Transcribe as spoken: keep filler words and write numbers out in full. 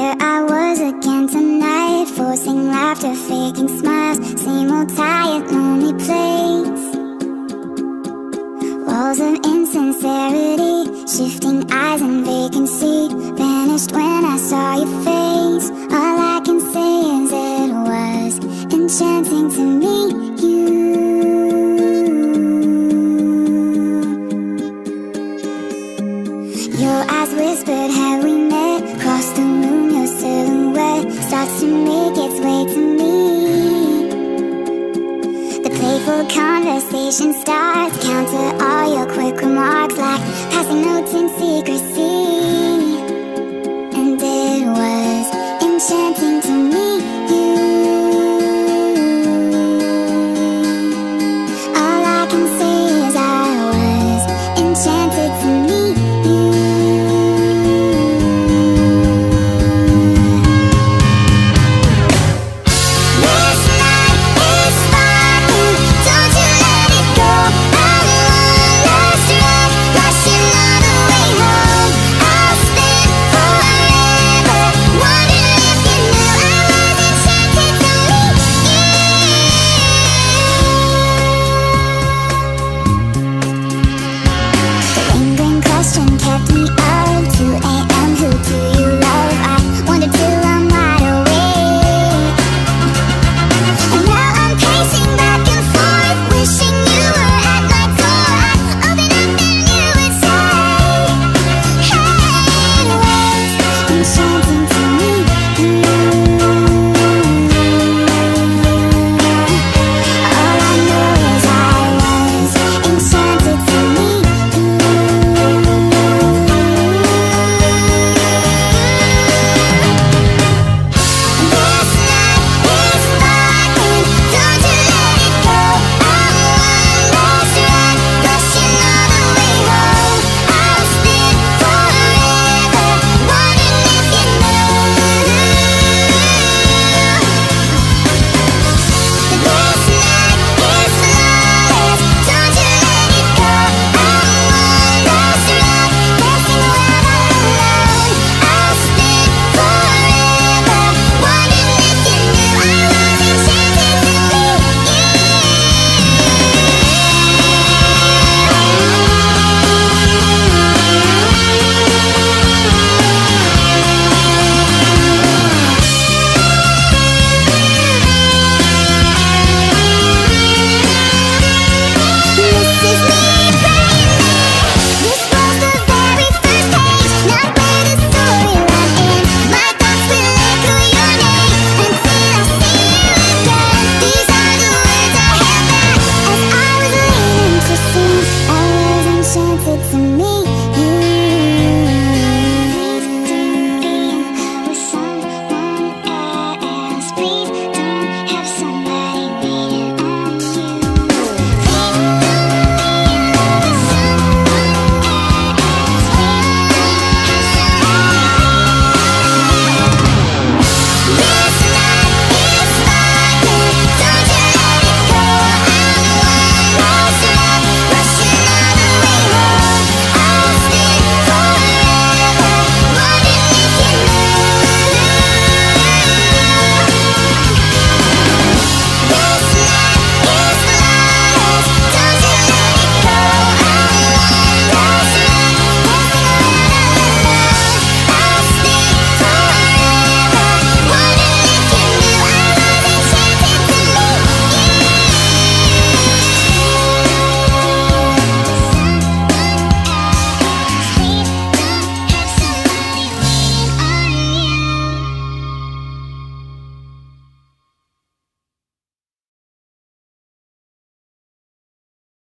There I was again tonight, forcing laughter, faking smiles. Same old tired, lonely place. Walls of insincerity, shifting eyes and vacancy. Vanished when I saw your face. All I can say is it was enchanting to meet you. Your eyes whispered, have we met? Across the room, your silhouette starts to make its way to me. The playful conversation starts, counter all your quick remarks like passing notes in secrecy. And it was enchanting